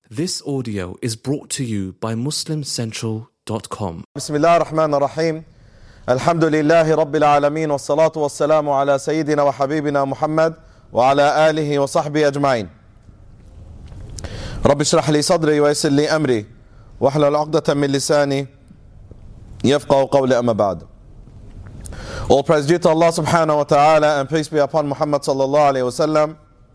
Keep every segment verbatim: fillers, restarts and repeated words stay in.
This audio is brought to you by muslim central dot com. Bismillah ar-Rahman ar-Rahim. Alhamdulillahi Rabbil Alameen. Wassalatu wassalamu ala Sayyidina wa Habibina Muhammad wa ala alihi wa sahbihi ajma'in. Rabbi shrah li sadri wa yassir li amri wa hlul 'uqdatan min lisani yafqahu qawli, amma ba'd. All praise due to Allah subhanahu wa ta'ala, and peace be upon Muhammad sallallahu alayhi wa sallam.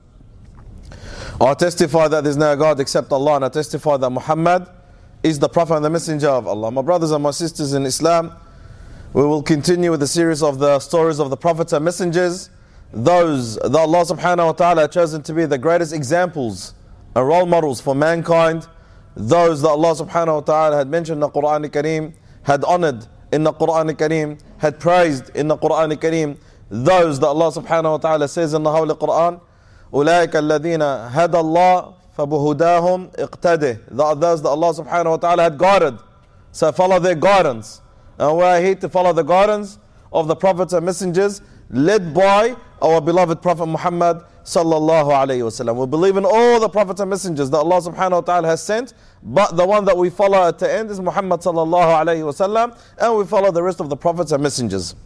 I testify that there is no God except Allah, and I testify that Muhammad is the Prophet and the Messenger of Allah. My brothers and my sisters in Islam, we will continue with the series of the stories of the Prophets and Messengers, those that Allah subhanahu wa ta'ala has chosen to be the greatest examples and role models for mankind, those that Allah subhanahu wa ta'ala had mentioned in the Quran al-Kareem, had honored in the Quran al-Kareem, had praised in the Quran al-Kareem, those that Allah subhanahu wa ta'ala says in the Holy Quran, أولئك الذين هدى الله فبهداهم اقتده. Those that Allah subhanahu wa ta'ala had guided, so follow their guidance. And we are here to follow the guidance of the prophets and messengers, led by our beloved Prophet Muhammad sallallahu alayhi wa sallam. We believe in all the prophets and messengers that Allah subhanahu wa ta'ala has sent, but the one that we follow at the end is Muhammad sallallahu alayhi wa sallam, and we follow the rest of the prophets and messengers.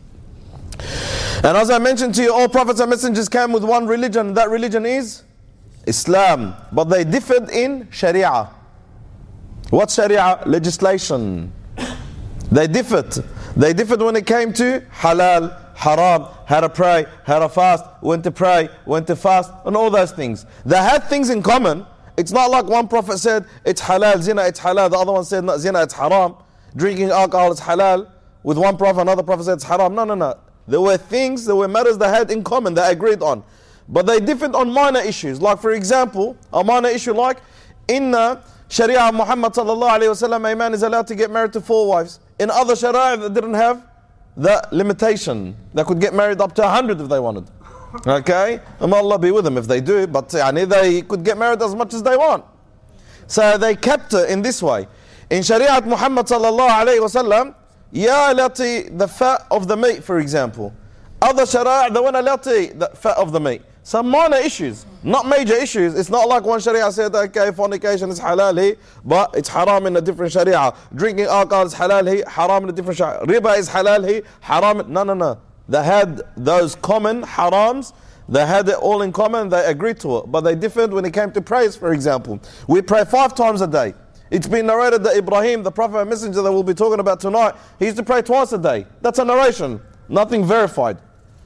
And as I mentioned to you, all prophets and messengers came with one religion. That religion is Islam. But they differed in Sharia. What's Sharia? Legislation. They differed. They differed when it came to halal, haram, how to pray, how to fast, when to pray, when to fast, and all those things. They had things in common. It's not like one prophet said it's halal, zina, it's halal. The other one said not zina, it's haram. Drinking alcohol is halal. With one prophet, another prophet said it's haram. No, no, no. There were things, there were matters they had in common, they agreed on. But they differed on minor issues. Like for example, a minor issue like, in uh, Sharia Muhammad sallallahu alayhi wa sallam, a man is allowed to get married to four wives. In other Sharia that didn't have that limitation. They could get married up to a hundred if they wanted. Okay? And may Allah be with them if they do, but yani, they could get married as much as they want. So they kept it in this way. In Sharia Muhammad sallallahu alayhi wa sallam, Ya lati, the fat of the meat, for example. Other sharia, they want to lati, the fat of the meat. Some minor issues, not major issues. It's not like one sharia said, okay, fornication is halal here, but it's haram in a different sharia. Drinking alcohol is halal here, haram in a different sharia. Riba is halal here, haram. No, no, no. They had those common harams. They had it all in common. They agreed to it. But they differed when it came to prayers, for example. We pray five times a day. It's been narrated that Ibrahim, the prophet and messenger that we'll be talking about tonight, he used to pray twice a day. That's a narration, nothing verified.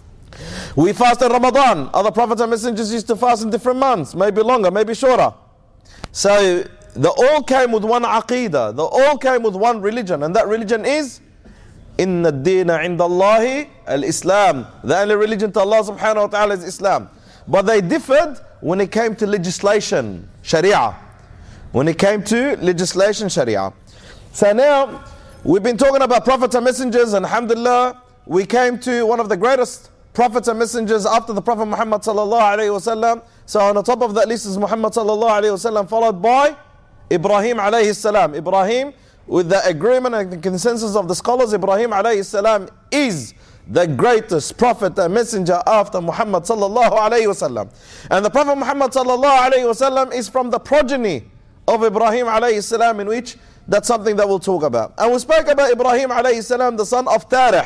We fast in Ramadan. Other prophets and messengers used to fast in different months, maybe longer, maybe shorter. So they all came with one aqidah. They all came with one religion, and that religion is Inna ad-deena inda Allahi al-Islam. The only religion to Allah subhanahu wa ta'ala is Islam. But they differed when it came to legislation, Sharia. When it came to legislation, Sharia. So now, we've been talking about prophets and messengers, and alhamdulillah, we came to one of the greatest prophets and messengers after the Prophet Muhammad sallallahu alayhi wa sallam. So on the top of that list is Muhammad sallallahu alayhi wa sallam, followed by Ibrahim alayhi salam. Ibrahim, with the agreement and the consensus of the scholars, Ibrahim alayhi salam is the greatest prophet and messenger after Muhammad sallallahu alayhi wa sallam. And the Prophet Muhammad sallallahu alayhi wa sallam is from the progeny of Ibrahim alayhi salam, in which that's something that we'll talk about. And we spoke about Ibrahim alayhi salam, the son of Tarih,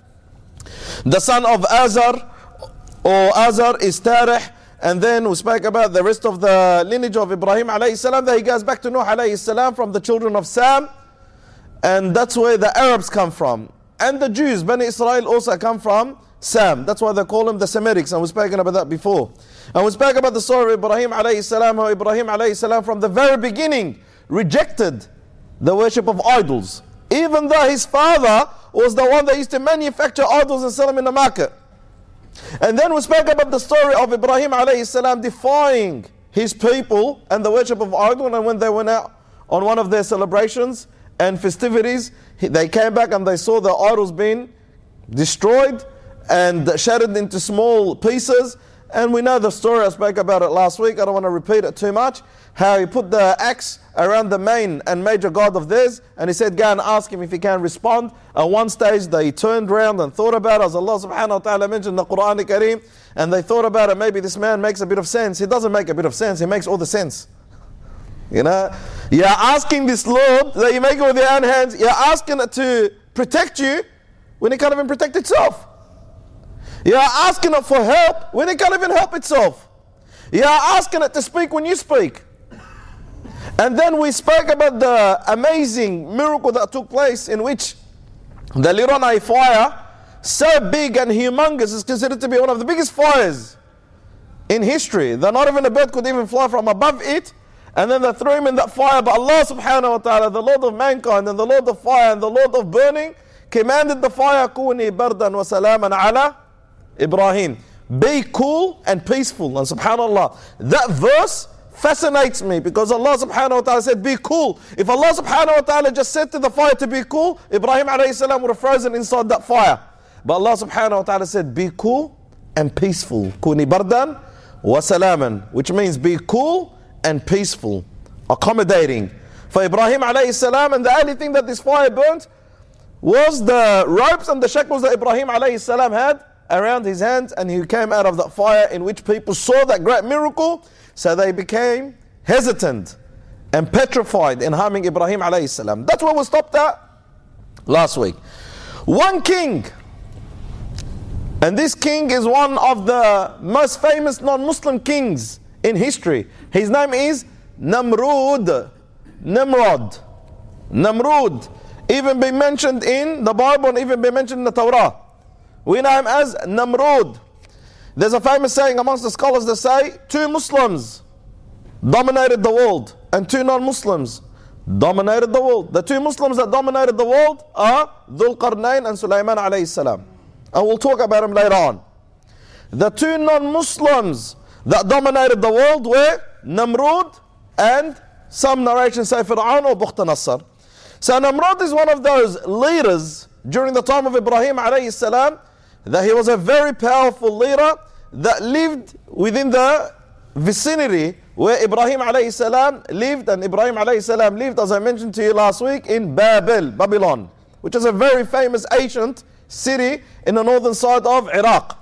the son of Azar, or Azar is Tarih. And then we spoke about the rest of the lineage of Ibrahim alayhi salam, that he goes back to Nuh alayhi salam from the children of Sam, and that's where the Arabs come from. And the Jews, Bani Israel, also come from Sam. That's why they call them the Semitics, and we've spoken about that before. And we spoke about the story of Ibrahim alayhi salam, how Ibrahim alayhi salam from the very beginning rejected the worship of idols. Even though his father was the one that used to manufacture idols and sell them in the market. And then we spoke about the story of Ibrahim alayhi salam defying his people and the worship of idols, and when they went out on one of their celebrations and festivities, they came back and they saw the idols being destroyed and shattered into small pieces. And we know the story, I spoke about it last week, I don't want to repeat it too much, how he put the axe around the main and major god of theirs, and he said, go and ask him if he can respond. At one stage they turned around and thought about it, as Allah subhanahu wa ta'ala mentioned in the Quran al-Kareem, and they thought about it, maybe this man makes a bit of sense. He doesn't make a bit of sense, he makes all the sense. You know, you're asking this Lord that you make it with your own hands, you're asking it to protect you when it can't even protect itself. You're asking it for help when it can't even help itself. You're asking it to speak when you speak. And then we spoke about the amazing miracle that took place in which the Liranai fire, so big and humongous, is considered to be one of the biggest fires in history. That not even a bird could even fly from above it. And then they threw him in that fire. But Allah subhanahu wa ta'ala, the Lord of mankind and the Lord of fire and the Lord of burning, commanded the fire, Kuni bardan wa salaman ala Ibrahim. Be cool and peaceful. And subhanallah, that verse fascinates me because Allah subhanahu wa ta'ala said, be cool. If Allah subhanahu wa ta'ala just said to the fire to be cool, Ibrahim alayhi salam would have frozen inside that fire. But Allah subhanahu wa ta'ala said, be cool and peaceful. Kuni bardan wa salaman, which means be cool and peaceful, accommodating. For Ibrahim alayhi salam, and the only thing that this fire burnt was the ropes and the shackles that Ibrahim alayhi salam had around his hands, and he came out of that fire in which people saw that great miracle, so they became hesitant and petrified in harming Ibrahim alayhi salam. That's where we stopped at last week. One king, and this king is one of the most famous non-Muslim kings in history. His name is Namrud. Nimrod. Namrud. Even been mentioned in the Bible and even been mentioned in the Torah. We know him as Namrud. There's a famous saying amongst the scholars that say, two Muslims dominated the world and two non-Muslims dominated the world. The two Muslims that dominated the world are Dhul Qarnayn and Sulaiman alayhi salam. And we'll talk about them later on. The two non-Muslims that dominated the world were Namrud and some narrations say Fir'aun or Bukht Nassar. So Namrud is one of those leaders during the time of Ibrahim alayhi salam, that he was a very powerful leader that lived within the vicinity where Ibrahim alayhi salam lived, and Ibrahim alayhi salam lived, as I mentioned to you last week, in Babel, Babylon, which is a very famous ancient city in the northern side of Iraq.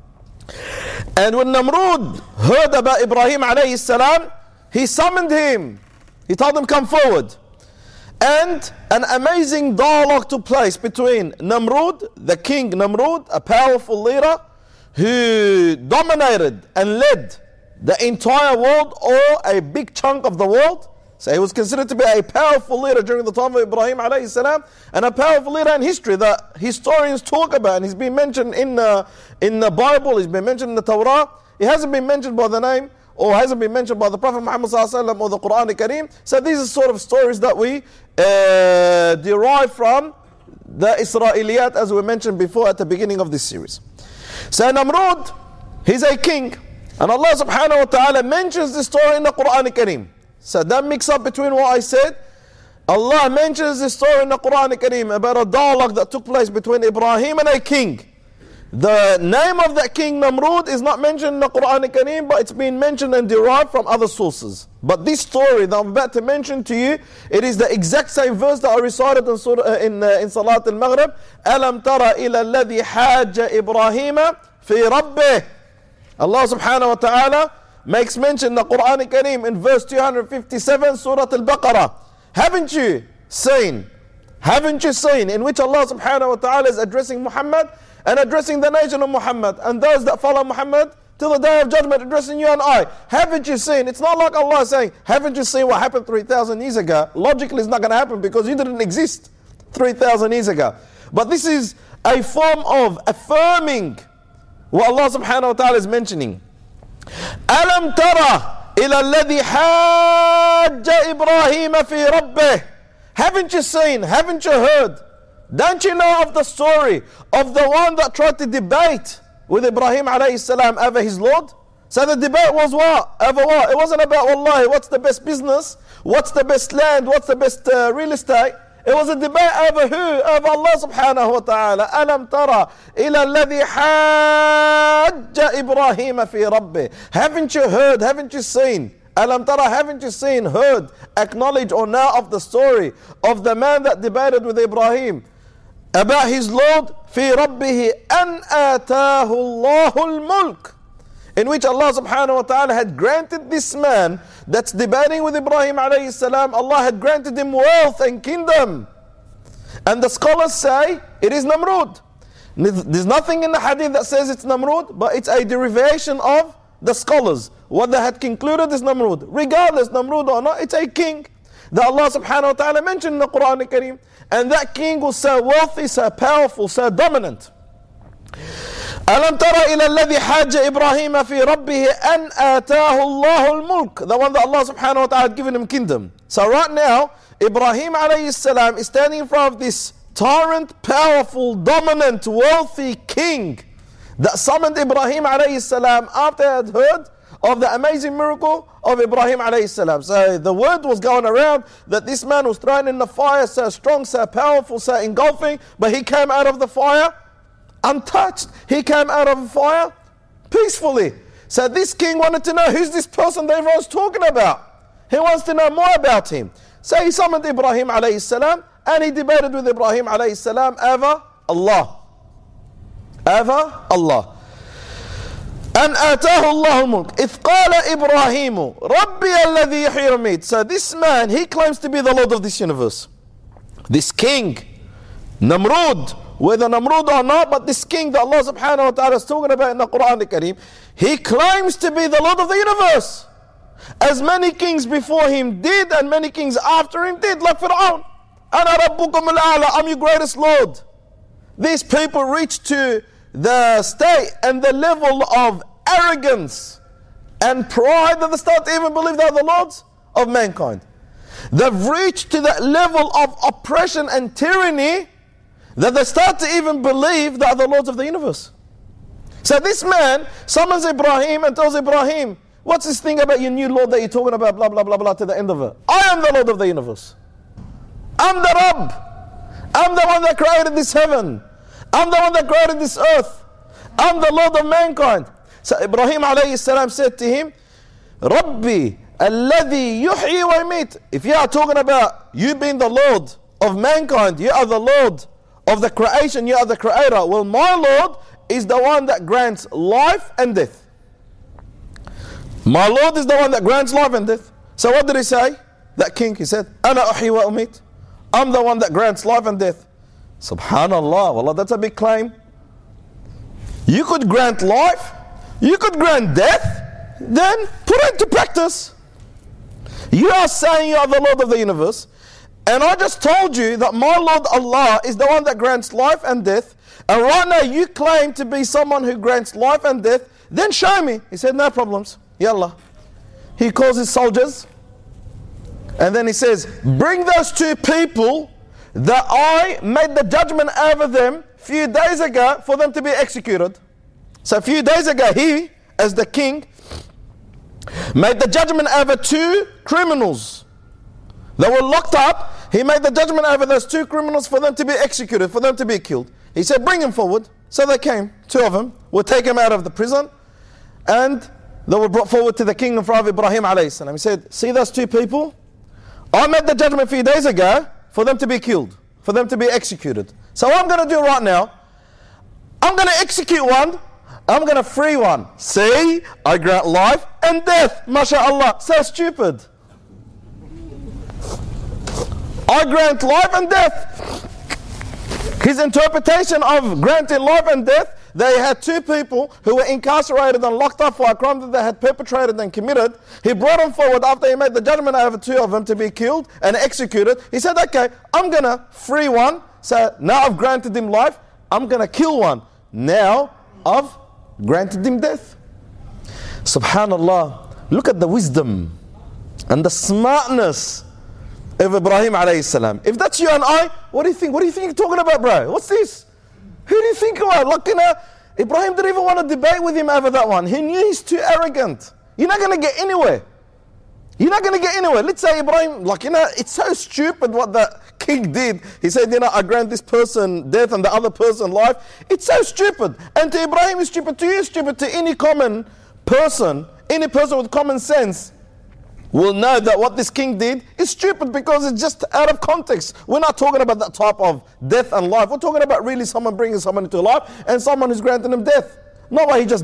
And when Namrud heard about Ibrahim alayhi salam, he summoned him. He told him, come forward. And an amazing dialogue took place between Namrud, the king Namrud, a powerful leader who dominated and led the entire world or a big chunk of the world. So he was considered to be a powerful leader during the time of Ibrahim alayhi salam, and a powerful leader in history that historians talk about. And he's been mentioned in the, in the Bible, he's been mentioned in the Torah. He hasn't been mentioned by the name, or hasn't been mentioned by the Prophet Muhammad sallallahu alaihi wasallam or the Quran al-Kareem. So these are sort of stories that we uh, derive from the Israeliyat, as we mentioned before at the beginning of this series. So Namrud, he's a king, and Allah subhanahu wa ta'ala mentions this story in the Quran al-Kareem. So don't mix up between what I said. Allah mentions this story in the Quran al-Kareem about a dialogue that took place between Ibrahim and a king. The name of that king Namrud is not mentioned in the Quran al-Kareem, but it's been mentioned and derived from other sources. But this story that I'm about to mention to you, it is the exact same verse that I recited in Surah, in, uh, in Salat al-Maghrib. أَلَمْ تَرَ إِلَى الَّذِي حَاجَّ إِبْرَاهِيمَ فِي رَبِّهِ. Allah subhanahu wa ta'ala makes mention in the Quran al-Kareem in verse two hundred fifty-seven, Surah al-Baqarah. Haven't you seen, haven't you seen, in which Allah subhanahu wa ta'ala is addressing Muhammad and addressing the nation of Muhammad and those that follow Muhammad till the day of judgment, addressing you and I. Haven't you seen? It's not like Allah saying, haven't you seen what happened three thousand years ago? Logically it's not going to happen because you didn't exist three thousand years ago. But this is a form of affirming what Allah subhanahu wa ta'ala is mentioning. أَلَمْ تَرَ إِلَى الَّذِي حَاجَّ إِبْرَاهِيمَ فِي رَبِّهِ. Haven't you seen? Haven't you heard? Don't you know of the story of the one that tried to debate with Ibrahim alayhi salam over his Lord? So the debate was what? Over what? It wasn't about, wallahi, what's the best business? What's the best land? What's the best uh, real estate? It was a debate over who? Over Allah subhanahu wa ta'ala. أَلَمْ تَرَ إِلَى الَّذِي حَاجَّ إِبْرَاهِيمَ فِي رَبِّهِ. Haven't you heard? Haven't you seen? Alam tara, haven't you seen, heard, acknowledged or know of the story of the man that debated with Ibrahim about his Lord? في ربه أن آتاه الله الملك. in which Allah subhanahu wa ta'ala had granted this man that's debating with Ibrahim alayhi salam, Allah had granted him wealth and kingdom. And the scholars say it is Namrud. There's nothing in the hadith that says it's Namrud, but it's a derivation of the scholars. What they had concluded is Namrud. Regardless, Namrud or not, it's a king that Allah subhanahu wa ta'ala mentioned in the Quran al-Kareem. And that king was so wealthy, so powerful, so dominant. أَلَمْ تَرَ إِلَى الَّذِي حَاجَ إِبْرَاهِيمَ فِي رَبِّهِ أَنْ آتَاهُ اللَّهُ الْمُلْكَ, the one that Allah subhanahu wa ta'ala had given him kingdom. So right now, Ibrahim alayhi salam is standing in front of this tyrant, powerful, dominant, wealthy king that summoned Ibrahim alayhi salam after he had heard of the amazing miracle of Ibrahim alayhi salam. So the word was going around that this man was thrown in the fire, so strong, so powerful, so engulfing, but he came out of the fire untouched. He came out of the fire peacefully. So this king wanted to know, who's this person that everyone's talking about? He wants to know more about him. So he summoned Ibrahim alayhi salam, and he debated with Ibrahim alayhi salam over Allah. Over Allah. أن آتاه الله الملك إذ قال إبراهيم ربي الذي يحيي ويميت. So this man, he claims to be the Lord of this universe. This king, Namrud, whether Namrud or not, but this king that Allah subhanahu wa ta'ala is talking about in the Quran al-Kareem, he claims to be the Lord of the universe. As many kings before him did, and many kings after him did, like Fir'aun. أَنَا رَبُّكُمُ الْأَعْلَى, I'm your greatest Lord. These people reached to the state and the level of arrogance and pride that they start to even believe they are the lords of mankind. They've reached to that level of oppression and tyranny that they start to even believe they are the lords of the universe. So this man summons Ibrahim and tells Ibrahim, what's this thing about your new Lord that you're talking about, blah, blah, blah, blah, to the end of it. I am the Lord of the universe. I'm the Rabb. I'm the one that created this heaven. I'm the one that created this earth. I'm the Lord of mankind. So Ibrahim alayhi salam said to him, Rabbi alladhi yuhyi wa yumit. If you are talking about you being the Lord of mankind, you are the Lord of the creation, you are the creator. Well, my Lord is the one that grants life and death. My Lord is the one that grants life and death. So what did he say? That king, he said, Ana uhyi wa umit. I'm the one that grants life and death. Subhanallah, wallah, that's a big claim. You could grant life, you could grant death, then put it into practice. You are saying you are the Lord of the universe, and I just told you that my Lord Allah is the one that grants life and death, and right now you claim to be someone who grants life and death, then show me. He said, no problems, yallah. He calls his soldiers, and then he says, bring those two people that I made the judgment over them a few days ago for them to be executed. So a few days ago, he, as the king, made the judgment over two criminals that were locked up. He made the judgment over those two criminals for them to be executed, for them to be killed. He said, bring them forward. So they came, two of them, will take them out of the prison, and they were brought forward to the king in front of Ibrahim alayhi salam. He said, see those two people? I made the judgment a few days ago for them to be killed, for them to be executed. So what I'm going to do right now, I'm going to execute one, I'm going to free one. See, I grant life and death, mashallah. So stupid. I grant life and death. His interpretation of granting life and death, they had two people who were incarcerated and locked up for a crime that they had perpetrated and committed. He brought them forward after he made the judgment over two of them to be killed and executed. He said, okay, I'm going to free one. So now I've granted him life. I'm going to kill one. Now I've granted him death. Subhanallah. Look at the wisdom and the smartness of Ibrahim alayhi salam. If that's you and I, what do you think? What do you think you're talking about, bro? What's this? Who do you think you are? Like, you know, Ibrahim didn't even want to debate with him over that one. He knew he's too arrogant. You're not going to get anywhere. You're not going to get anywhere. Let's say Ibrahim, like, you know, it's so stupid what the king did. He said, you know, I grant this person death and the other person life. It's so stupid. And to Ibrahim it's stupid, to you it's stupid, to any common person, any person with common sense will know that what this king did is stupid because it's just out of context. We're not talking about that type of death and life. We're talking about really someone bringing someone into life and someone who's granting them death. Not what he just did.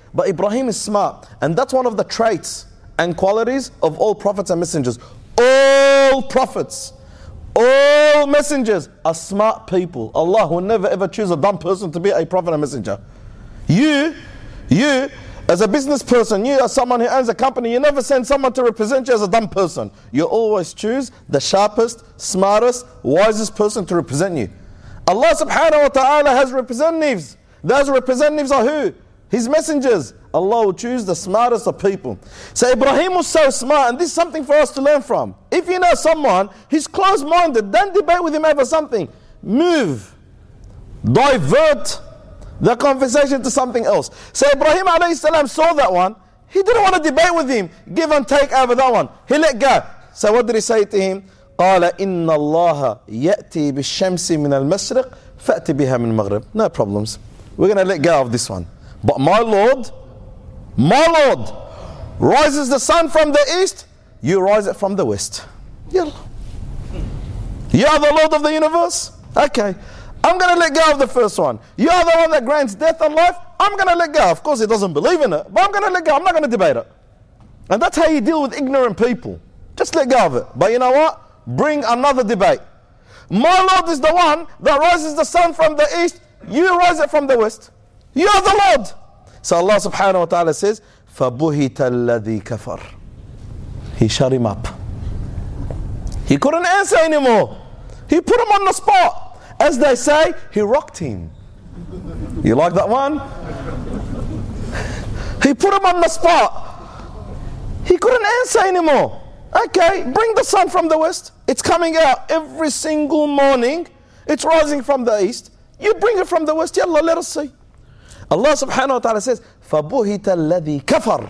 But Ibrahim is smart. And that's one of the traits and qualities of all prophets and messengers. All prophets, all messengers are smart people. Allah will never ever choose a dumb person to be a prophet and messenger. You, you, as a business person, you as someone who owns a company, you never send someone to represent you as a dumb person. You always choose the sharpest, smartest, wisest person to represent you. Allah subhanahu wa ta'ala has representatives. Those representatives are who? His messengers. Allah will choose the smartest of people. So Ibrahim was so smart, and this is something for us to learn from. If you know someone, he's close-minded, don't debate with him over something. Move. Divert the conversation to something else. So Ibrahim alayhi salam saw that one. He didn't want to debate with him. Give and take over that one. He let go. So what did he say to him? قال إن الله يأتي بالشمس من المشرق فأتي بها من المغرب. No problems. We're going to let go of this one. But my Lord, my Lord, rises the sun from the east, you rise it from the west. Yalla. You are the Lord of the universe? Okay. I'm going to let go of the first one. You are the one that grants death and life? I'm going to let go. Of course, he doesn't believe in it, but I'm going to let go. I'm not going to debate it. And that's how you deal with ignorant people. Just let go of it. But you know what? Bring another debate. My Lord is the one that rises the sun from the east, you rise it from the west. You are the Lord. So Allah subhanahu wa ta'ala says, فَبُهِتَ الَّذِي كَفَرْ. He shut him up. He couldn't answer anymore. He put him on the spot. As they say, he rocked him. You like that one? He put him on the spot. He couldn't answer anymore. Okay, bring the sun from the west. It's coming out every single morning. It's rising from the east. You bring it from the west. Yalla, let us see. Allah subhanahu wa ta'ala says, فَبُهِتَ الَّذِي كَفَرْ.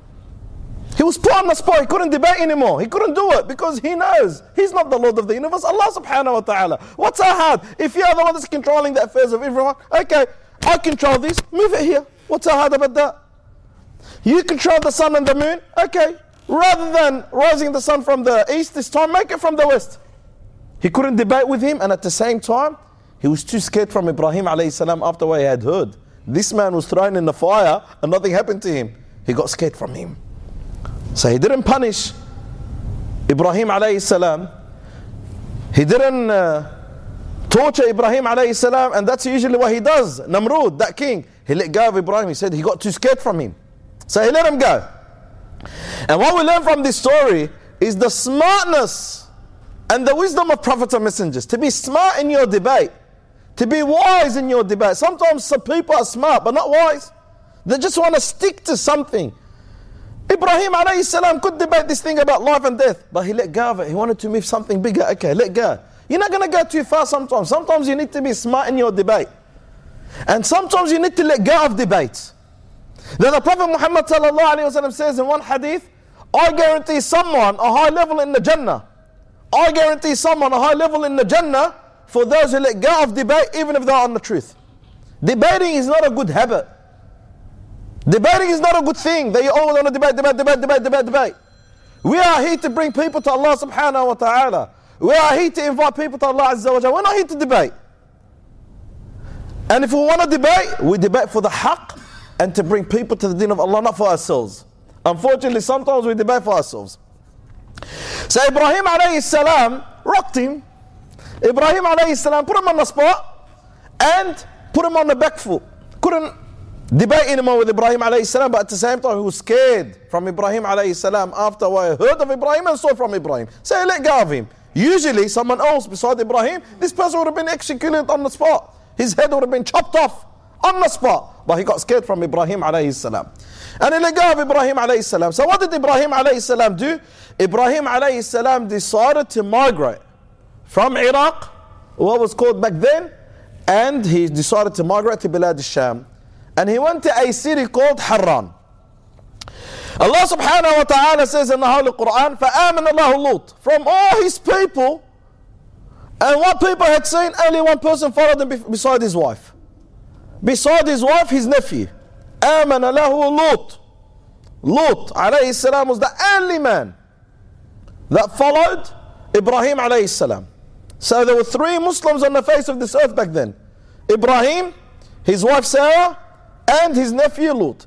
He was put on the spot. He couldn't debate anymore. He couldn't do it because he knows he's not the Lord of the universe. Allah subhanahu wa ta'ala. What's so hard? If you're the one that's controlling the affairs of everyone, okay, I control this. Move it here. What's so hard about that? You control the sun and the moon. Okay. Rather than rising the sun from the east this time, make it from the west. He couldn't debate with him, and at the same time, he was too scared from Ibrahim alayhi salam after what he had heard. This man was thrown in the fire and nothing happened to him. He got scared from him. So he didn't punish Ibrahim alayhi salam. He didn't uh, torture Ibrahim alayhi salam, and that's usually what he does. Namrud, that king, he let go of Ibrahim. He said he got too scared from him. So he let him go. And what we learn from this story is the smartness and the wisdom of prophets and messengers. To be smart in your debate. To be wise in your debate. Sometimes some people are smart but not wise. They just want to stick to something. Ibrahim alayhi salam could debate this thing about life and death, but he let go of it. He wanted to move something bigger. Okay, let go. You're not going to go too far sometimes. Sometimes you need to be smart in your debate. And sometimes you need to let go of debates. Then the Prophet Muhammad sallallahu alayhi wa sallam says in one hadith, I guarantee someone a high level in the Jannah. I guarantee someone a high level in the Jannah for those who let go of debate even if they're on the truth. Debating is not a good habit. Debating is not a good thing that you always want to debate, debate, debate, debate, debate, debate. We are here to bring people to Allah subhanahu wa ta'ala. We are here to invite people to Allah azza wa jalla. We're not here to debate. And if we want to debate, we debate for the haqq and to bring people to the deen of Allah, not for ourselves. Unfortunately, sometimes we debate for ourselves. So Ibrahim alayhi salam rocked him. Ibrahim alayhi salam put him on the spot and put him on the back foot. Couldn't debate anymore with Ibrahim alayhi salam, but at the same time he was scared from Ibrahim alayhi salam after what he heard of Ibrahim and saw from Ibrahim. So he let go of him. Usually someone else beside Ibrahim, this person would have been executed on the spot. His head would have been chopped off on the spot. But he got scared from Ibrahim alayhi salam. And he let go of Ibrahim alayhi salam. So what did Ibrahim alayhi salam do? Ibrahim alayhi salam decided to migrate from Iraq, what was called back then, and he decided to migrate to Bilad al-Sham. And he went to a city called Harran. Allah subhanahu wa ta'ala says in the Holy Quran, فَآمَنَ اللَّهُ لُوط. From all his people, and what people had seen, only one person followed him beside his wife. Beside his wife, his nephew. آمَنَ لَهُ لُوط. Lut alayhi salam was the only man that followed Ibrahim alayhi salam. So there were three Muslims on the face of this earth back then. Ibrahim, his wife Sarah, and his nephew Lut.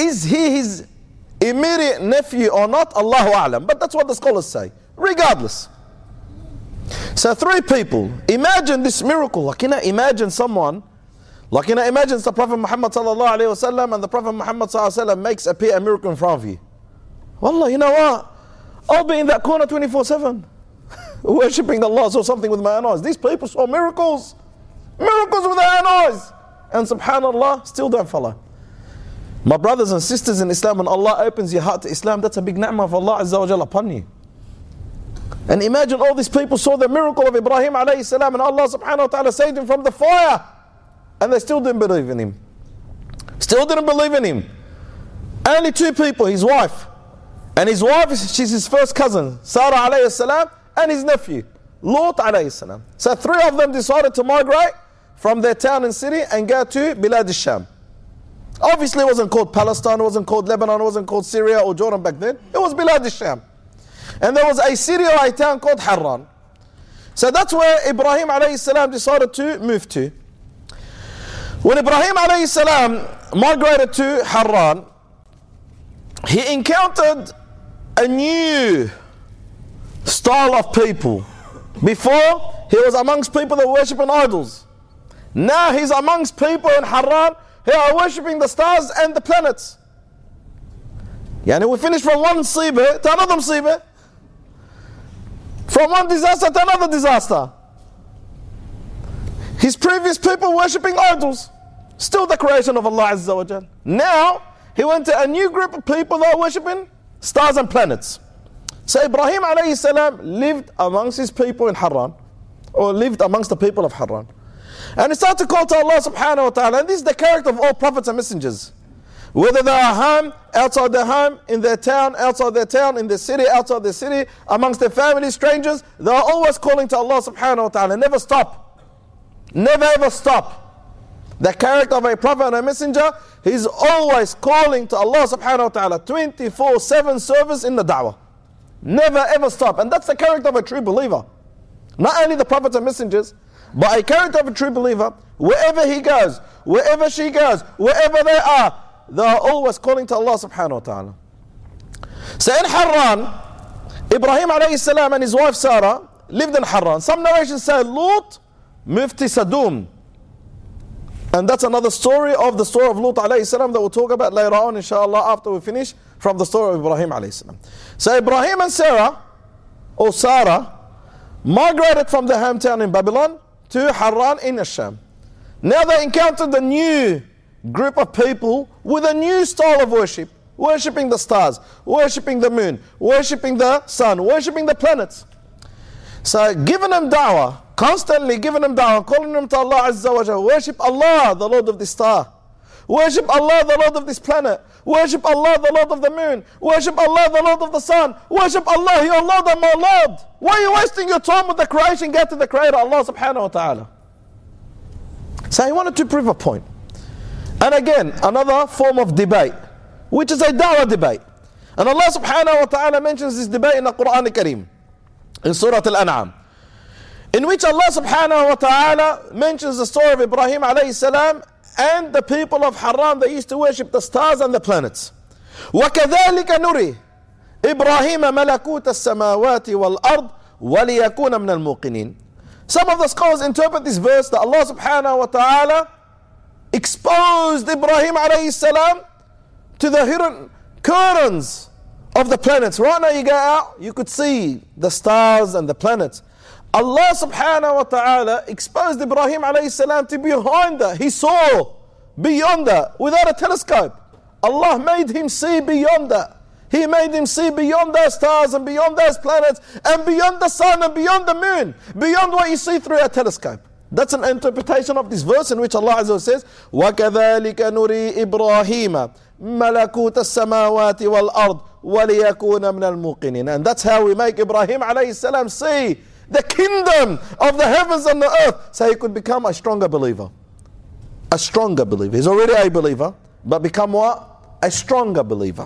is he his immediate nephew or not? Allahu A'lam. But that's what the scholars say. Regardless. So three people. Imagine this miracle. Like, you know, imagine someone, like, you know, imagine the Prophet Muhammad sallallahu alayhi wa sallam and the Prophet Muhammad sallallahu alayhi wa sallam makes appear a miracle in front of you. Wallah, you know what? I'll be in that corner twenty-four seven. Worshipping Allah, saw something with my own eyes. These people saw miracles. Miracles with their own eyes. And subhanAllah, still don't follow. My brothers and sisters in Islam, when Allah opens your heart to Islam, that's a big ni'mah of Allah Azza wa Jalla upon you. And imagine all these people saw the miracle of Ibrahim alayhi salam and Allah subhanahu wa ta'ala saved him from the fire. And they still didn't believe in him. Still didn't believe in him. Only two people, his wife. And his wife, she's his first cousin, Sarah alayhi salam, and his nephew, Lut alayhi salam. So three of them decided to migrate from their town and city and go to Bilad al-Sham. Obviously it wasn't called Palestine, it wasn't called Lebanon, it wasn't called Syria or Jordan back then. It was Bilad al-Sham. And there was a city or a town called Harran. So that's where Ibrahim alayhi salam decided to move to. When Ibrahim alayhi salam migrated to Harran, he encountered a new style of people. Before, he was amongst people that were worshipping idols. Now he's amongst people in Harran who are worshipping the stars and the planets. Yani we finished from one musibah to another musibah. From one disaster to another disaster. His previous people worshipping idols. Still the creation of Allah Azza wa Jal. Now, he went to a new group of people that are worshipping stars and planets. So Ibrahim alayhi salam lived amongst his people in Harran, or lived amongst the people of Harran. And he started to call to Allah subhanahu wa ta'ala. And this is the character of all prophets and messengers. Whether they are home, outside their home, in their town, outside their town, in their city, outside their city, amongst their family, strangers, they are always calling to Allah subhanahu wa ta'ala. Never stop. Never ever stop. The character of a prophet and a messenger, he's always calling to Allah subhanahu wa ta'ala. twenty-four seven service in the da'wah. Never ever stop. And that's the character of a true believer. Not only the prophets and messengers, but a character of a true believer, wherever he goes, wherever she goes, wherever they are, they are always calling to Allah subhanahu wa ta'ala. So in Harran, Ibrahim alayhi salam and his wife Sarah lived in Harran. Some narrations say Lut moved to Sadum. And that's another story of the story of Lut alayhi salam that we'll talk about later on inshallah after we finish from the story of Ibrahim alayhi salam. So Ibrahim and Sarah, or Sarah, migrated from their hometown in Babylon to Harran in Asham. Now they encountered a new group of people with a new style of worship. Worshipping the stars, worshipping the moon, worshipping the sun, worshipping the planets. So giving them da'wah, constantly giving them da'wah, calling them to Allah Azza wa Jalla. Worship Allah, the Lord of this star. Worship Allah, the Lord of this planet. Worship Allah, the Lord of the moon. Worship Allah, the Lord of the sun. Worship Allah, your Lord and my Lord. Why are you wasting your time with the creation? Get to the Creator, Allah subhanahu wa ta'ala. So he wanted to prove a point. And again, another form of debate, which is a da'wah debate. And Allah subhanahu wa ta'ala mentions this debate in the Quran al-Kareem, in Surah Al-An'am, in which Allah subhanahu wa ta'ala mentions the story of Ibrahim alayhi salam and the people of Harran that used to worship the stars and the planets. وَكَذَلِكَ نُرِي إِبْرَاهِيمَ مَلَكُوتَ السَّمَاوَاتِ وَالْأَرْضِ وَلِيَكُونَ مِنَ الْمُوقِنِينَ. Some of the scholars interpret this verse that Allah subhanahu wa ta'ala exposed Ibrahim alayhi salam to the hidden curtains of the planets. Right now you go out, you could see the stars and the planets. Allah subhanahu wa ta'ala exposed Ibrahim alayhi salam to behind that. He saw beyond that without a telescope. Allah made him see beyond that. He made him see beyond those stars and beyond those planets and beyond the sun and beyond the moon, beyond what you see through a telescope. That's an interpretation of this verse in which Allah Azza wa says, وَكَذَلِكَ نُرِي إِبْرَاهِيمَ مَلَكُوتَ السَّمَاوَاتِ وَالْأَرْضِ وَلِيَكُونَ مِنَ الْمُوقِنِينَ. And that's how we make Ibrahim alayhi salam see the kingdom of the heavens and the earth, so he could become a stronger believer. A stronger believer. He's already a believer, but become what? A stronger believer.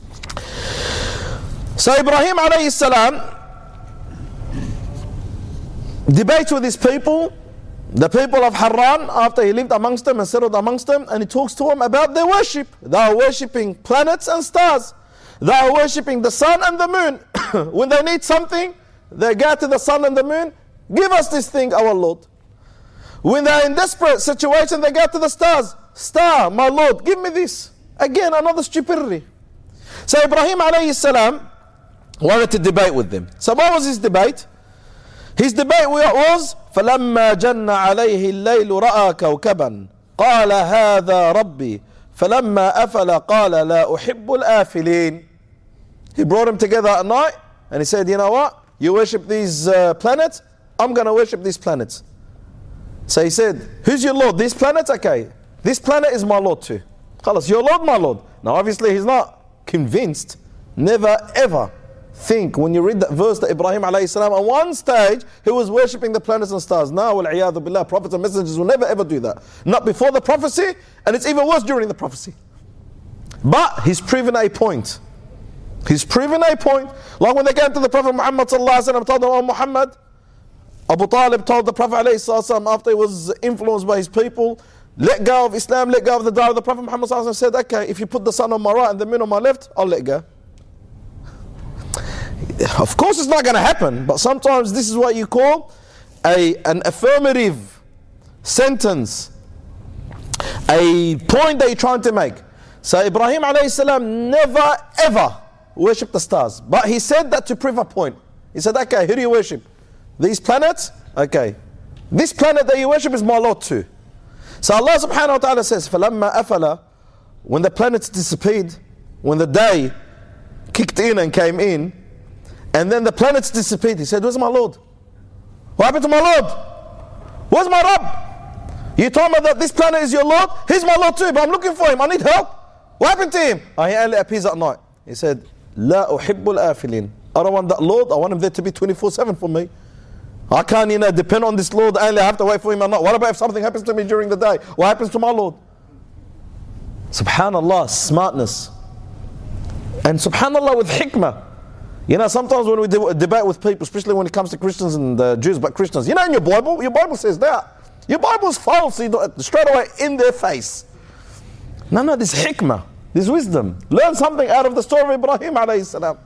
So Ibrahim alayhi salam debates with his people the people of Harran, after he lived amongst them and settled amongst them, and he talks to them about their worship. They are worshipping planets and stars. They are worshipping the sun and the moon. When they need something, they go to the sun and the moon, give us this thing, our Lord. When they are in desperate situation, they go to the stars. Star, my Lord, give me this. Again, another stupidity. So Ibrahim alayhi salam wanted to debate with them. So what was his debate? His debate was فَلَمَّا جَنَّ عَلَيْهِ اللَّيْلُ رَأَى كَوْكَبًا قَالَ هَذَا رَبِّي فَلَمَّا أَفَلَ قَالَ لَا أُحِبُّ الْآفِلِينَ. He brought them together at night and he said, you know what? You worship these uh, planets, I'm going to worship these planets. So he said, who's your Lord? These planets? Okay. This planet is my Lord too. Khalas, your Lord, my Lord. Now obviously he's not convinced. Never ever think when you read that verse that Ibrahim alayhi salam at one stage he was worshipping the planets and stars. No, wal-'iyadhu billah, prophets and messengers will never ever do that. Not before the prophecy, and it's even worse during the prophecy. But he's proven a point. He's proven a point. Like when they came to the Prophet Muhammad sallallahu alayhi wa sallam, told them, oh Muhammad, Abu Talib told the Prophet alayhi sallam after he was influenced by his people, let go of Islam, let go of the da'wah. The Prophet Muhammad sallallahu alayhi wa sallam said, okay, if you put the sun on my right and the moon on my left, I'll let go. Of course it's not going to happen, but sometimes this is what you call a, an affirmative sentence, a point that you're trying to make. So Ibrahim alayhi salam never ever worshipped the stars, but he said that to prove a point. He said, okay, who do you worship? These planets? Okay. This planet that you worship is my Lord too. So Allah subhanahu wa ta'ala says, فَلَمَّا أَفَلَ, when the planets disappeared, when the day kicked in and came in, and then the planets disappeared, he said, where's my Lord? What happened to my Lord? Where's my Rabb? You told me that this planet is your Lord? He's my Lord too, but I'm looking for him, I need help. What happened to him? Oh, he only appears at night. He said, لَا أُحِبُّ الْآفِلِينَ. I don't want that Lord, I want him there to be twenty-four seven for me. I can't, you know, depend on this Lord, only I have to wait for him or not. What about if something happens to me during the day? What happens to my Lord? Subhanallah, smartness. And subhanallah with hikmah. You know, sometimes when we do, debate with people, especially when it comes to Christians and uh, Jews, but Christians, you know in your Bible, your Bible says that. Your Bible is false, you know, straight away in their face. No, no, this hikmah, this wisdom. Learn something out of the story of Ibrahim alayhi salam.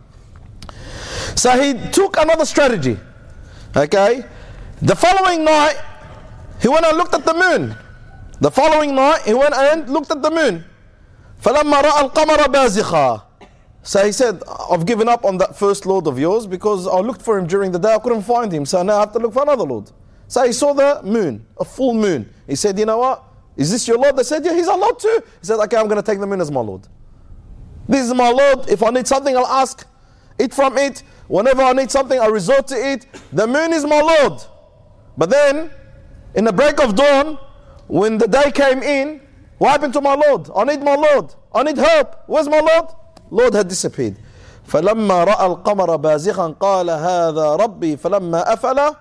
So he took another strategy. Okay, the following night he went and looked at the moon. The following night he went and looked at the moon. فَلَمَّا رَأَى الْقَمَرَ بَازِخًا. So he said, I've given up on that first Lord of yours because I looked for him during the day, I couldn't find him, so now I have to look for another Lord. So he saw the moon, a full moon. He said, you know what, is this your Lord? They said, yeah, he's our Lord too. He said, okay, I'm going to take the moon as my Lord. This is my Lord. If I need something, I'll ask it from it. Whenever I need something, I resort to it. The moon is my Lord. But then, in the break of dawn, when the day came in, what happened to my Lord? I need my Lord. I need help. Where's my Lord? Lord had disappeared. فَلَمَّا رَأَى الْقَمَرَ بَازِغًا قَالَ هَذَا رَبِّي فَلَمَّا أَفَلَ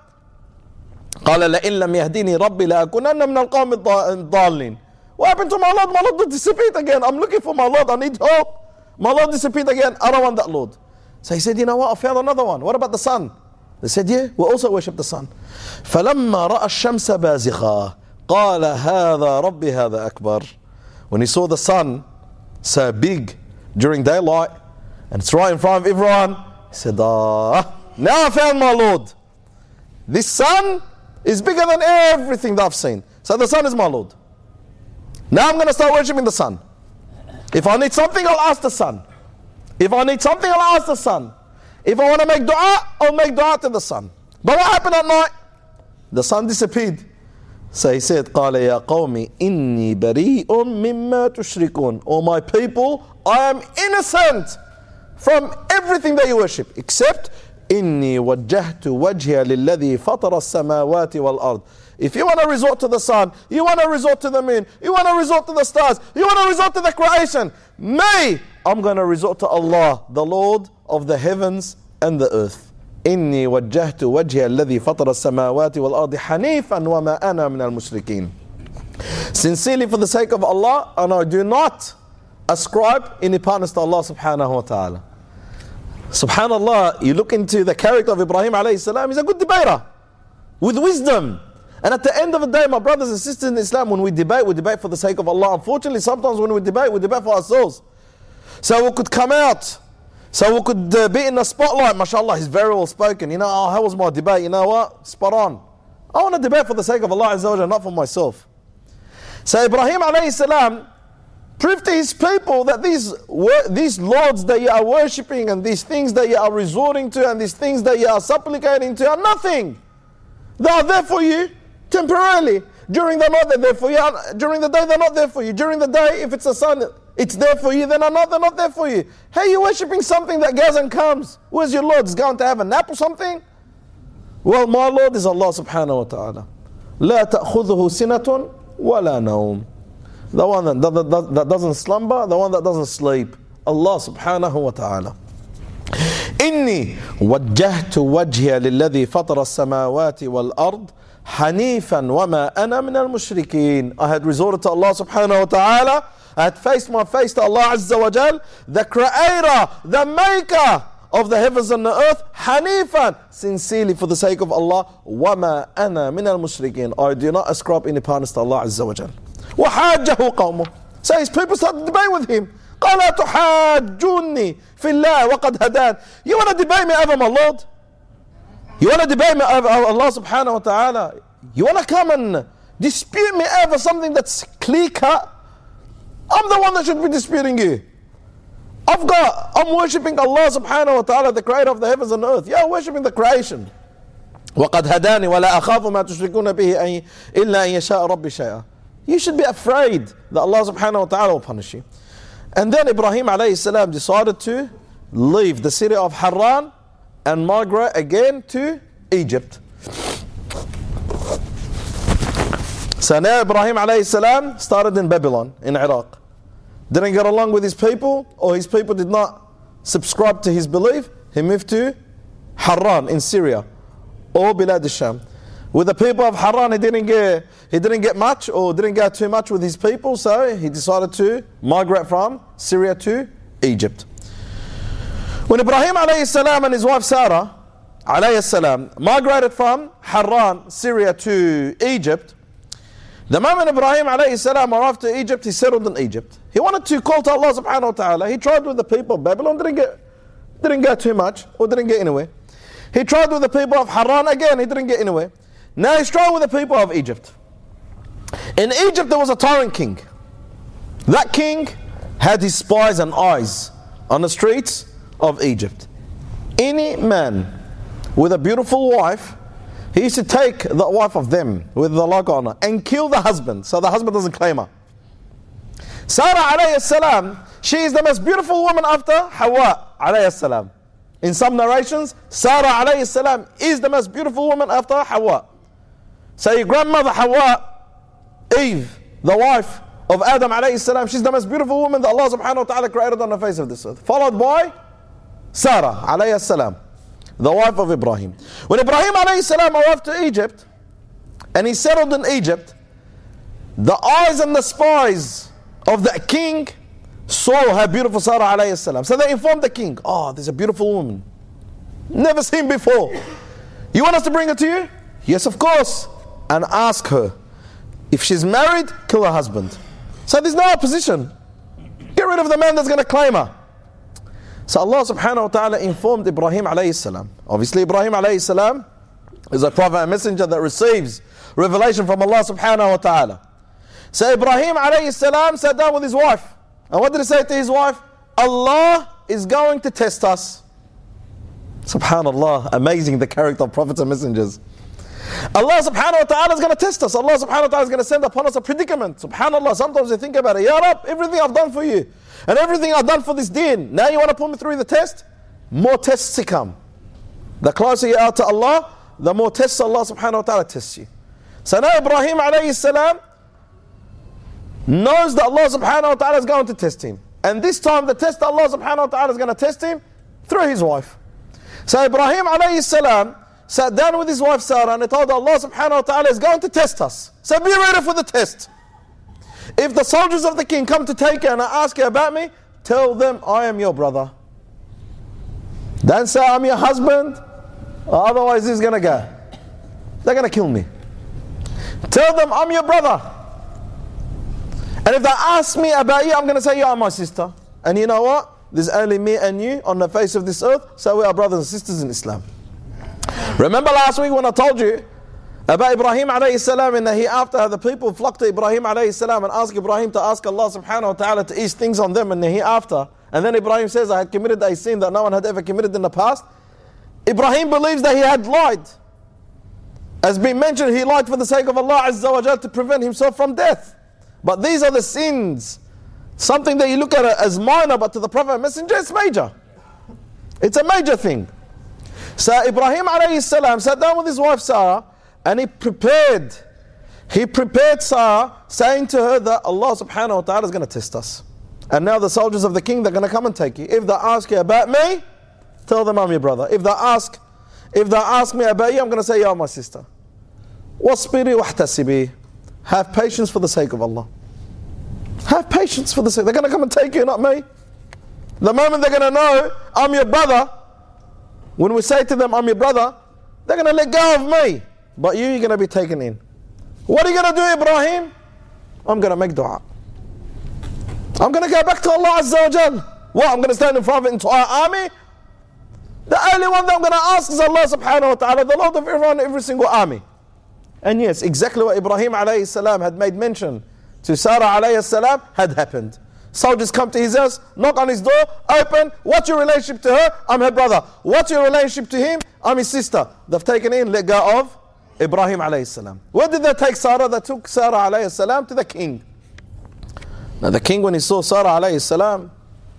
قَالَ لَئِن لَمْ يَهْدِنِي رَبِّي لَأَكُونَنَّ مِنَ الْقَوْمِ الضَّالِّينَ. What happened to my Lord? My Lord disappeared again. I'm looking for my Lord. I need help. My Lord disappeared again. I don't want that Lord. So he said, you know what, I found another one. What about the sun? They said, yeah, we also worship the sun. فَلَمَّا رَأَى الشَّمْسَ بَازِغًا قَالَ هَذَا رَبِّي هَذَا أَكْبَرُ. When he saw the sun so big during daylight, and it's right in front of everyone, he said, ah, now I found my Lord. This sun is bigger than everything that I've seen. So the sun is my Lord. Now I'm going to start worshipping the sun. If I need something, I'll ask the sun. If I need something, I'll ask the sun. If I want to make dua, I'll make dua to the sun. But what happened at night? The sun disappeared. So he said, قَالَ يَا قَوْمِ إِنِّي بَرِيءٌ مِّمَّا تُشْرِكُونَ. O my people, I am innocent from everything that you worship, except إِنِّي وَجَّهْتُ وَجْهِيَ لِلَّذِي فَطَرَ السَّمَاوَاتِ وَالْأَرْضِ. If you want to resort to the sun, you want to resort to the moon, you want to resort to the stars, you want to resort to the creation, me, I'm going to resort to Allah, the Lord of the heavens and the earth. إني وجهت وجهي الذي فطر السماوات والأرض حنيفا وما أنا من المشركين. Sincerely for the sake of Allah, and I do not ascribe any partners to Allah subhanahu wa ta'ala. Subhanallah, you look into the character of Ibrahim alayhi salam, he's a good debater with wisdom. And at the end of the day, my brothers and sisters in Islam, when we debate, we debate for the sake of Allah. Unfortunately, sometimes when we debate, we debate for ourselves. So we could come out, so we could uh, be in the spotlight. MashaAllah, he's very well spoken. You know, oh, how was my debate? You know what? Spot on. I want to debate for the sake of Allah Azza wa Jalla, not for myself. So Ibrahim alayhi salam proved to his people that these, these lords that you are worshipping and these things that you are resorting to and these things that you are supplicating to are nothing. They are there for you temporarily. During the night they're there for you. During the day they're not there for you. During the day, if it's a sun, it's there for you. Then they're not, they're not there for you. Hey, you're worshipping something that goes and comes. Where's your Lord? Is going to have a nap or something? Well, my Lord is Allah subhanahu wa ta'ala. لا تأخذه سنة ولا نوم. The one that, that, that, that doesn't slumber, the one that doesn't sleep. Allah subhanahu wa ta'ala. إني وجهت وجهي للذي فطر السماوات والأرض حنيفا وما أنا من المشركين. I had resorted to Allah subhanahu wa ta'ala. I had faced my face to Allah Azza wa Jal, the creator, the maker of the heavens and the earth, hanifan, sincerely for the sake of Allah. وما أنا من المشركين. I do not ascribe any partners to Allah Azza wa Jal. وحاجه قومه. So his people started to debate with him. قال تحاجوني في الله وقد هدان. You want to debate me over my Lord? You want to debate me over Allah subhanahu wa ta'ala? You want to come and dispute me over something that's clear cut? I'm the one that should be disputing you. I've got, I'm worshipping Allah subhanahu wa ta'ala, the creator of the heavens and earth. You're worshipping the creation. وقد هداني ولا أخاف ما تشركون به إلا أن يشاء ربي شيئا. You should be afraid that Allah subhanahu wa ta'ala will punish you. And then Ibrahim alayhi salam decided to leave the city of Haran and migrate again to Egypt. So now Ibrahim alayhi salam started in Babylon, in Iraq. Didn't get along with his people, or his people did not subscribe to his belief. He moved to Haran in Syria, or Bilad al-Sham. With the people of Haran, he didn't get he didn't get much, or didn't get too much with his people, so he decided to migrate from Syria to Egypt. When Ibrahim alayhi salam and his wife Sarah alayhi salam migrated from Haran, Syria to Egypt, the moment Ibrahim alayhi salam arrived to Egypt, he settled in Egypt. He wanted to call to Allah subhanahu wa ta'ala. He tried with the people of Babylon, didn't get didn't get too much, or didn't get anywhere. He tried with the people of Haran, again he didn't get anywhere. Now he's trying with the people of Egypt. In Egypt there was a tyrant king. That king had his spies and eyes on the streets of Egypt. Any man with a beautiful wife, he used to take the wife of them with the like honor and kill the husband, so the husband doesn't claim her. Sarah alayhi salam, she is the most beautiful woman after Hawa alayhi salam. In some narrations, Sarah alayhi salam is the most beautiful woman after Hawa. So your grandmother Hawa, Eve, the wife of Adam alayhi salam, she's the most beautiful woman that Allah subhanahu wa ta'ala created on the face of this earth. Followed by Sarah alayhi salam, the wife of Ibrahim. When Ibrahim alayhi salam arrived to Egypt, and he settled in Egypt, the eyes and the spies of the king saw her beautiful Sarah alayhi salam. So they informed the king, oh, there's a beautiful woman, never seen before. You want us to bring her to you? Yes, of course. And ask her, if she's married, kill her husband. So there's no opposition. Get rid of the man that's going to claim her. So Allah subhanahu wa ta'ala informed Ibrahim alayhi salam. Obviously Ibrahim alayhi salam is a prophet and messenger that receives revelation from Allah subhanahu wa ta'ala. So Ibrahim alayhi salam sat down with his wife. And what did he say to his wife? Allah is going to test us. Subhanallah, amazing the character of prophets and messengers. Allah subhanahu wa ta'ala is going to test us. Allah subhanahu wa ta'ala is going to send upon us a predicament. Subhanallah, sometimes you think about it. Ya Rab, everything I've done for you, and everything I've done for this deen, now you want to put me through the test? More tests to come. The closer you are to Allah, the more tests Allah subhanahu wa ta'ala tests you. So now Ibrahim alayhi salam knows that Allah subhanahu wa ta'ala is going to test him. And this time the test Allah subhanahu wa ta'ala is going to test him through his wife. So Ibrahim alayhi salam sat down with his wife Sarah and he told Allah subhanahu wa ta'ala is going to test us. So be ready for the test. If the soldiers of the king come to take her and ask her about me, tell them I am your brother. Don't say I'm your husband, otherwise he's going to go. They're going to kill me. Tell them I'm your brother. And if they ask me about you, I'm going to say you are my sister. And you know what? There's only me and you on the face of this earth, so we are brothers and sisters in Islam. Remember last week when I told you about Ibrahim alayhi salam in the hereafter, the people flocked to Ibrahim alayhi salam and asked Ibrahim to ask Allah subhanahu wa ta'ala to ease things on them in the hereafter. And then Ibrahim says, I had committed a sin that no one had ever committed in the past. Ibrahim believes that he had lied. As been mentioned, he lied for the sake of Allah Azza wa Jal to prevent himself from death. But these are the sins. Something that you look at as minor, but to the Prophet and Messenger, it's major. It's a major thing. So Ibrahim alayhi salam sat down with his wife Sarah and he prepared. He prepared Sarah, saying to her that Allah subhanahu wa ta'ala is going to test us. And now the soldiers of the king, they're going to come and take you. If they ask you about me, tell them I'm your brother. If they ask, if they ask me about you, I'm going to say you are my sister. Wasbiri wahtasibi. Have patience for the sake of Allah. Have patience for the sake. They're going to come and take you, not me. The moment they're going to know I'm your brother, when we say to them I'm your brother, they're going to let go of me. But you, you're going to be taken in. What are you going to do, Ibrahim? I'm going to make dua. I'm going to go back to Allah Azza wa Jal. What? I'm going to stand in front of an entire army? The only one that I'm going to ask is Allah subhanahu wa ta'ala, the Lord of everyone, every single army. And yes, exactly what Ibrahim alayhi salam had made mention to Sarah alayhi salam had happened. Soldiers come to his house, knock on his door, open. What's your relationship to her? I'm her brother. What's your relationship to him? I'm his sister. They've taken in, let go of Ibrahim alayhi salam. Where did they take Sarah? They took Sarah alayhi salam to the king. Now the king, when he saw Sarah alayhi salam,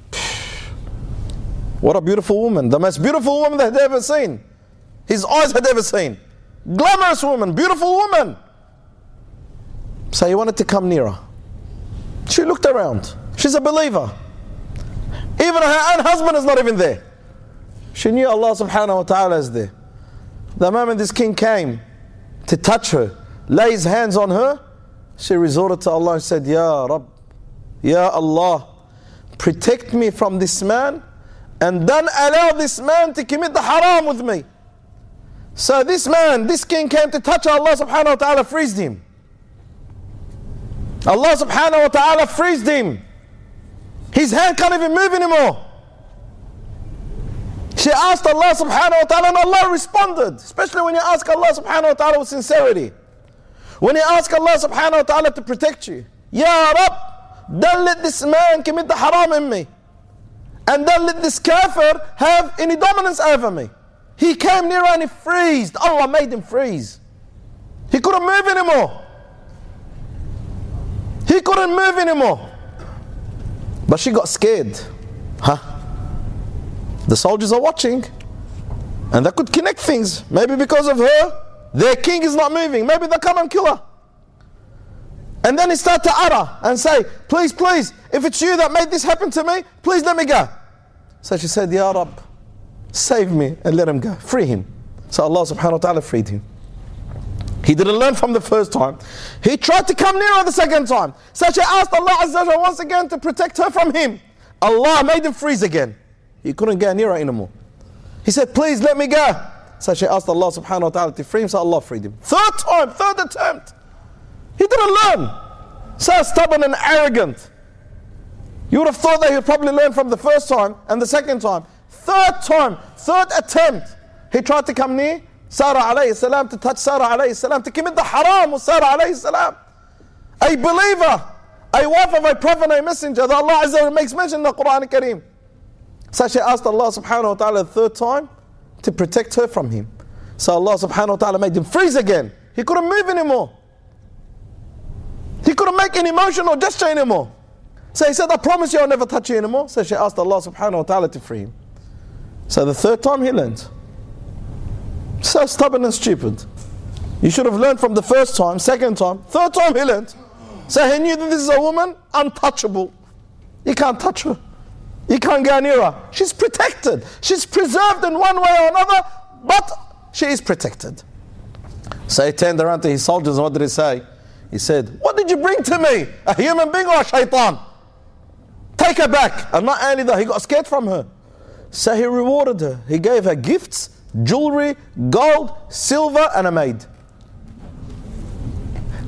what a beautiful woman. The most beautiful woman that had ever seen. His eyes had ever seen. Glamorous woman, beautiful woman. So he wanted to come nearer. She looked around. She's a believer. Even her own husband is not even there. She knew Allah subhanahu wa ta'ala is there. The moment this king came to touch her, lay his hands on her, she resorted to Allah and said, Ya Rabb, Ya Allah, protect me from this man and don't allow this man to commit the haram with me. So this man, this king came to touch Allah subhanahu wa ta'ala, freezed him. Allah subhanahu wa ta'ala freezed him. His hand can't even move anymore. She asked Allah subhanahu wa ta'ala and Allah responded. Especially when you ask Allah subhanahu wa ta'ala with sincerity. When you ask Allah subhanahu wa ta'ala to protect you. Ya Rabb, don't let this man commit the haram in me. And don't let this kafir have any dominance over me. He came near and he freezed. Allah made him freeze. He couldn't move anymore. He couldn't move anymore. But she got scared. Huh? The soldiers are watching. And they could connect things. Maybe because of her, their king is not moving. Maybe they'll come and kill her. And then he started to utter and say, please, please, if it's you that made this happen to me, please let me go. So she said, Ya Rabb, save me and let him go. Free him. So Allah subhanahu wa ta'ala freed him. He didn't learn from the first time. He tried to come nearer the second time. So she asked Allah Azza wa Jalla once again to protect her from him. Allah made him freeze again. He couldn't get nearer anymore. He said, please let me go. So she asked Allah subhanahu wa ta'ala to free him. So Allah freed him. Third time, third attempt. He didn't learn. So stubborn and arrogant. You would have thought that he would probably learn from the first time and the second time. Third time, third attempt. He tried to come near Sarah alayhi salam, to touch Sarah alayhi salam, to commit the haram with Sarah alayhi salam. A believer, a wife of a prophet and a messenger that Allah Azza wa Jalla makes mention in the Quran al-Kareem. So she asked Allah subhanahu wa ta'ala the third time to protect her from him. So Allah subhanahu wa ta'ala made him freeze again. He couldn't move anymore. He couldn't make any motion or gesture anymore. So he said, I promise you I'll never touch you anymore. So she asked Allah subhanahu wa ta'ala to free him. So the third time he learned. So stubborn and stupid. You should have learned from the first time, second time, third time he learned. So he knew that this is a woman untouchable. You can't touch her. You can't go near her. She's protected. She's preserved in one way or another, but she is protected. So he turned around to his soldiers and what did he say? He said, what did you bring to me? A human being or a shaitan? Take her back. And not only that, he got scared from her. So he rewarded her. He gave her gifts, jewelry, gold, silver, and a maid.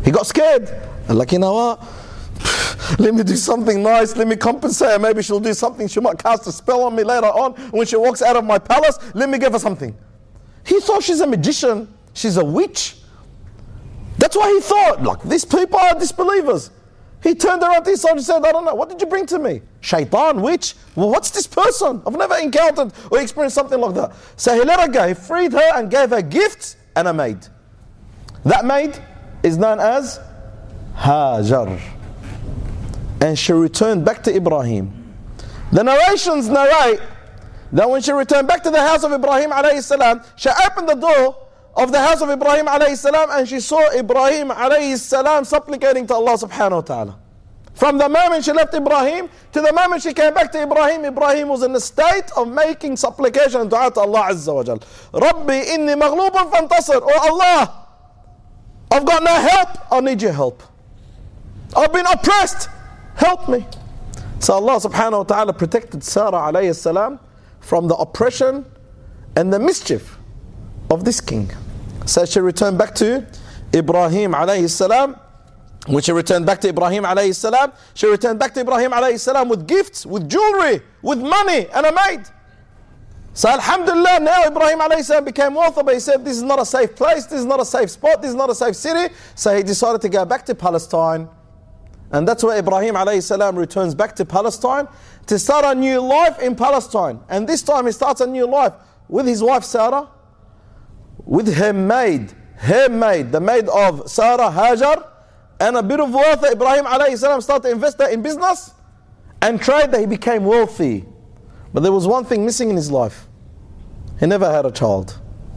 He got scared. And like, you know what? Let me do something nice. Let me compensate her. Maybe she'll do something. She might cast a spell on me later on. When she walks out of my palace, let me give her something. He thought she's a magician. She's a witch. That's why he thought, like, these people are disbelievers. He turned around to his son and said, I don't know, what did you bring to me? Shaitan, witch? Well, what's this person? I've never encountered or experienced something like that. So he let her go. He freed her and gave her gifts and a maid. That maid is known as Hajar. And she returned back to Ibrahim. The narrations narrate that when she returned back to the house of Ibrahim alayhi salam, she opened the door of the house of Ibrahim alayhi salam and she saw Ibrahim alayhi salam supplicating to Allah subhanahu wa ta'ala. From the moment she left Ibrahim to the moment she came back to Ibrahim, Ibrahim was in a state of making supplication and dua to Allah Azza wa Jal. Rabbi inni maghlubun fantasir. Oh Allah, I've got no help, I need your help. I've been oppressed, help me. So Allah subhanahu wa ta'ala protected Sarah alayhi salam from the oppression and the mischief of this king. So she returned back to Ibrahim alayhi salam. When she returned back to Ibrahim alayhi salam, she returned back to Ibrahim alayhi salam with gifts, with jewelry, with money and a maid. So alhamdulillah, now Ibrahim alayhi salam became wealthy, but he said this is not a safe place, this is not a safe spot, this is not a safe city. So he decided to go back to Palestine. And that's where Ibrahim alayhi salam returns back to Palestine to start a new life in Palestine. And this time he starts a new life with his wife Sarah, with her maid, her maid, the maid of Sarah, Hajar, and a bit of wealth that Ibrahim alayhi salam started to invest in business and trade, that he became wealthy. But there was one thing missing in his life. He never had a child.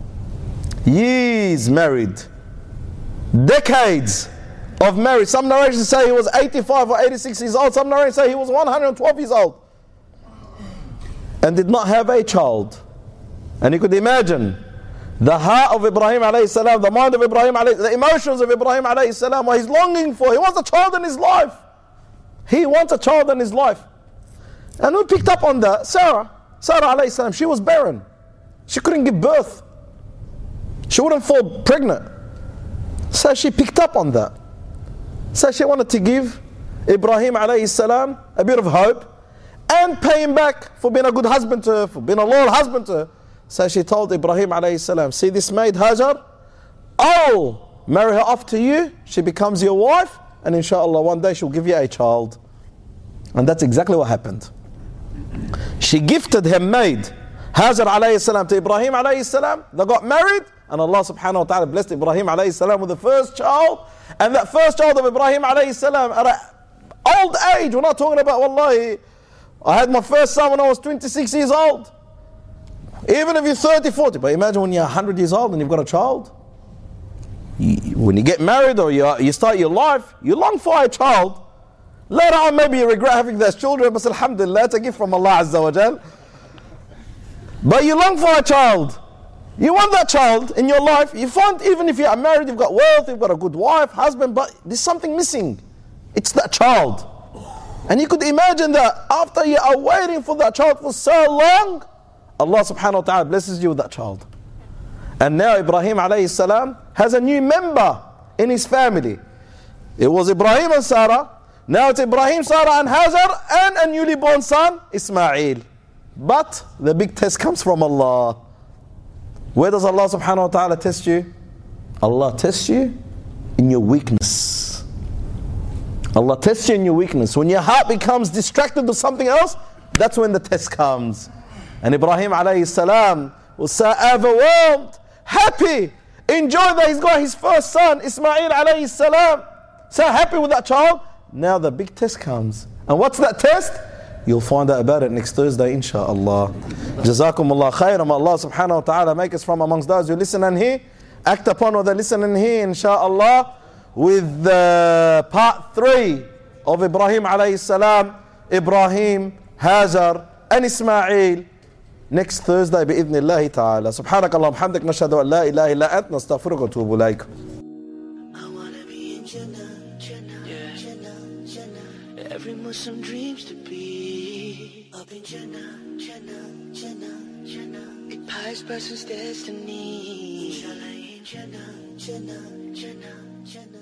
Years married. Decades of marriage. Some narrations say he was eighty-five or eighty-six years old. Some narrations say he was one hundred twelve years old. And did not have a child. And you could imagine the heart of Ibrahim alayhi salam, the mind of Ibrahim alayhi, the emotions of Ibrahim alayhi salam, what he's longing for. He wants a child in his life. He wants a child in his life. And we picked up on that. Sarah, Sarah alayhi salam, she was barren. She couldn't give birth. She wouldn't fall pregnant. So she picked up on that. So she wanted to give Ibrahim alayhi salam a bit of hope and pay him back for being a good husband to her, for being a loyal husband to her. So she told Ibrahim alayhi salam, see this maid Hajar, I'll marry her off to you, she becomes your wife, and inshallah one day she'll give you a child. And that's exactly what happened. She gifted her maid Hajar alayhi salam to Ibrahim alayhi salam. They got married, and Allah subhanahu wa ta'ala blessed Ibrahim alayhi salam with the first child. And that first child of Ibrahim alayhi salam at an old age, we're not talking about, wallahi, I had my first son when I was twenty-six years old. Even if you're thirty, forty, but imagine when you're one hundred years old and you've got a child. You, when you get married or you, you start your life, you long for a child. Later on maybe you regret having those children, but alhamdulillah, it's a gift from Allah Azza wa Jal. But you long for a child. You want that child in your life. You find even if you are married, you've got wealth, you've got a good wife, husband, but there's something missing. It's that child. And you could imagine that after you are waiting for that child for so long, Allah subhanahu wa ta'ala blesses you with that child. And now Ibrahim alayhi salam has a new member in his family. It was Ibrahim and Sarah. Now it's Ibrahim, Sarah and Hajar and a newly born son, Ismail. But the big test comes from Allah. Where does Allah subhanahu wa ta'ala test you? Allah tests you in your weakness. Allah tests you in your weakness. When your heart becomes distracted with something else, that's when the test comes. And Ibrahim alayhi salam was so overwhelmed, happy, enjoy that he's got his first son, Ismail alayhi salam. So happy with that child. Now the big test comes. And what's that test? You'll find out about it next Thursday, inshaAllah. Jazakumullah khairan. Allah subhanahu wa ta'ala make us from amongst those who listen and hear, act upon what they listen and hear, inshaAllah, with the part three of Ibrahim alayhi salam, Ibrahim, Hajar, and Ismail. Next Thursday, bi'idhnillahi ta'ala. Subhanakallah, hamdik, nashhadu an la ilaha illa ant, nastaghfiruka wa atubu ilayk. I wanna be in Jannah, Jannah, yeah. Jannah, Jannah. Every Muslim dreams to be up in Jannah, Jannah, Jannah, Jannah. A pious person's destiny. Inshallah in Jannah, Jannah, Jannah, Jannah.